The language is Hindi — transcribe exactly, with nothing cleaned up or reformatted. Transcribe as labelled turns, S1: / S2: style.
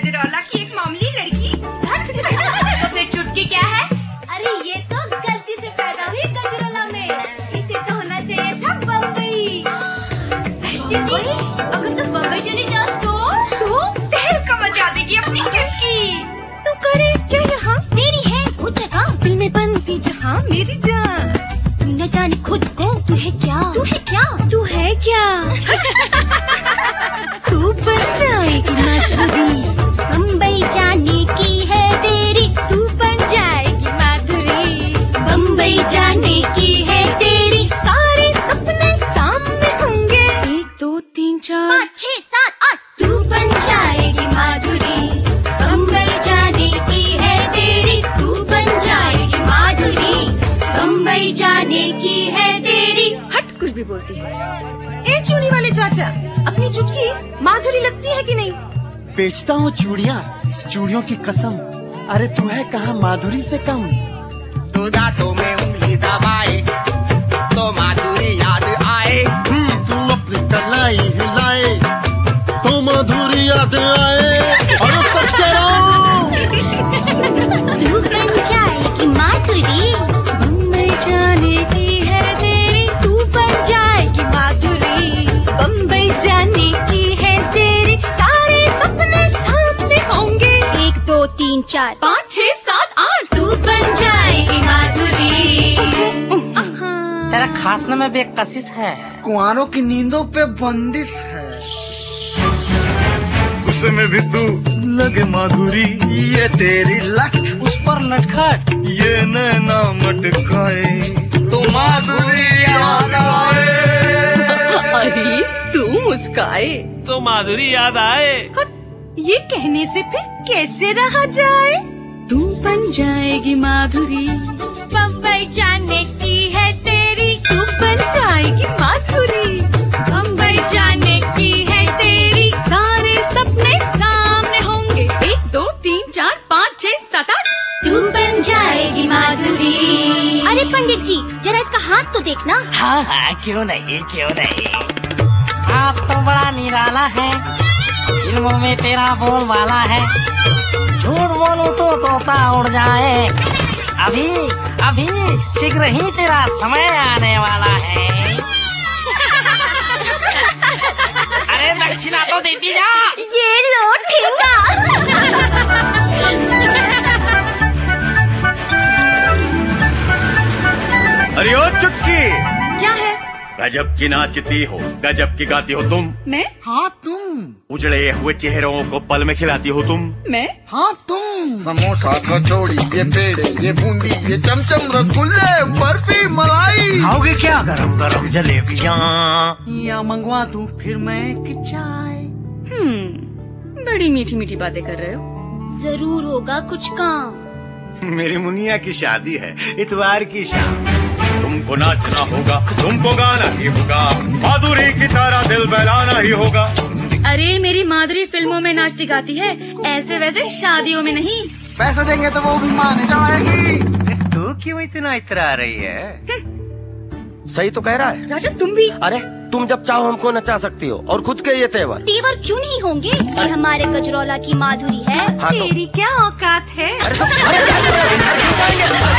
S1: गजरौला की एक मामूली लड़की।
S2: तो फिर चुटकी क्या है?
S3: अरे ये तो गलती से पैदा हुई गजरौला में, इसे तो होना चाहिए था बम्बई।
S2: सच दीदी, अगर तुम बम्बई चली जाओ तो
S1: तो तहलका मचा देगी अपनी चुटकी।
S3: तू करे क्या यहाँ? तेरी है वो जगह फिल्में बनती जहाँ मेरी जान। तू न जाने खुद को तू है क्या? तू है क्या? तू है क्या? तू बन जाएगी माधुरी, बम्बई जाने की है तेरी। तू बन जाएगी माधुरी, बम्बई जाने की है तेरी। सारे सपने सामने होंगे, एक दो तीन चार पाँच छह सात आठ। तू बन जाएगी माधुरी, बम्बई जाने की है तेरी। तू बन जाएगी माधुरी, बम्बई जाने की है तेरी।
S1: हट, कुछ भी बोलती है।
S4: ए चूड़ी वाले चाचा, अपनी चुटकी माधुरी लगती है कि नहीं?
S5: बेचता हूँ चूड़ियाँ, चूड़ियों की कसम। अरे तू है कहाँ माधुरी से कम।
S6: तो दांतों में उंगली दबाए तो माधुरी याद आए।
S5: तू अपनी कलाई हिलाए तो माधुरी याद आए। और सच कह रहा हूँ।
S3: तू बन जाएगी माधुरी, बम्बई जाने की है तेरी। तू बन जाएगी माधुरी, बम्बई जाने की है तेरी। सारे सपने सामने होंगे, एक दो तीन चार पाँच छह सात आठ। तू बन जाएगी माधुरी।
S7: तेरा खासने में भी एक कशिश है।
S8: कुंवारों की नींदों पे बंदिश है।
S9: गुस्से में भी तू लगे माधुरी,
S8: ये तेरी लट
S7: उस पर नटखट,
S9: ये नैना मटकाए
S7: तो माधुरी याद आए।
S4: अरे तू मुस्काए
S7: तो माधुरी याद आए।
S4: ये कहने से फिर कैसे रहा जाए? तू बन जाएगी माधुरी,
S3: बम्बई जाने की है तेरी।
S4: तू बन जाएगी माधुरी,
S3: बम्बई जाने की है तेरी।
S4: सारे सपने सामने होंगे, एक दो तीन चार पाँच छह सात आठ।
S3: तू बन जाएगी माधुरी। अरे पंडित जी, जरा इसका हाथ तो देखना।
S7: हाँ हाँ, क्यों नहीं क्यों नहीं। आप तो बड़ा निराला है, फिल्मों में तेरा बोलबाला है। झूठ बोलूं तो तोता उड़ जाए। अभी अभी शीघ्र ही तेरा समय आने वाला है। अरे दक्षिणा तो देती जा।
S3: ये लो ठेंगा।
S9: अरे ओ चुटकी,
S4: क्या है?
S9: गजब की नाचती हो, गजब की गाती हो तुम।
S4: मैं?
S8: हाँ तुम।
S9: उजड़े हुए चेहरों को पल में खिलाती हो तुम।
S4: मैं?
S8: हाँ तुम।
S6: समोसा कचौड़ी ये पेड़े ये बूंदी ये चमचम रसगुल्ले बर्फी मलाई।
S5: खाओगे क्या गरम गरम जलेबियाँ?
S8: या मंगवा दूं फिर मैं कि चाय?
S4: हम्म, बड़ी मीठी मीठी बातें कर रहे हो।
S3: जरूर होगा कुछ काम।
S9: मेरी मुनिया की शादी है इतवार की शाम। तुमको नाचना होगा, तुमको गाना ही होगा, माधुरी की तरह दिल बहलाना ही होगा।
S4: अरे मेरी माधुरी फिल्मों में नाचती गाती है, ऐसे वैसे शादियों में नहीं।
S8: पैसे देंगे तो वो भी मान जाएगी।
S5: तू क्यों इतना इतरा रही है?
S10: सही तो कह रहा है
S4: राजा, तुम भी।
S10: अरे तुम जब चाहो हमको नचा सकती हो, और खुद के ये तेवर।
S3: तेवर क्यों नहीं होंगे? ये हमारे गजरौला की माधुरी है।
S10: हाँ तो।
S4: तेरी क्या औकात है?
S10: अरे तो, अरे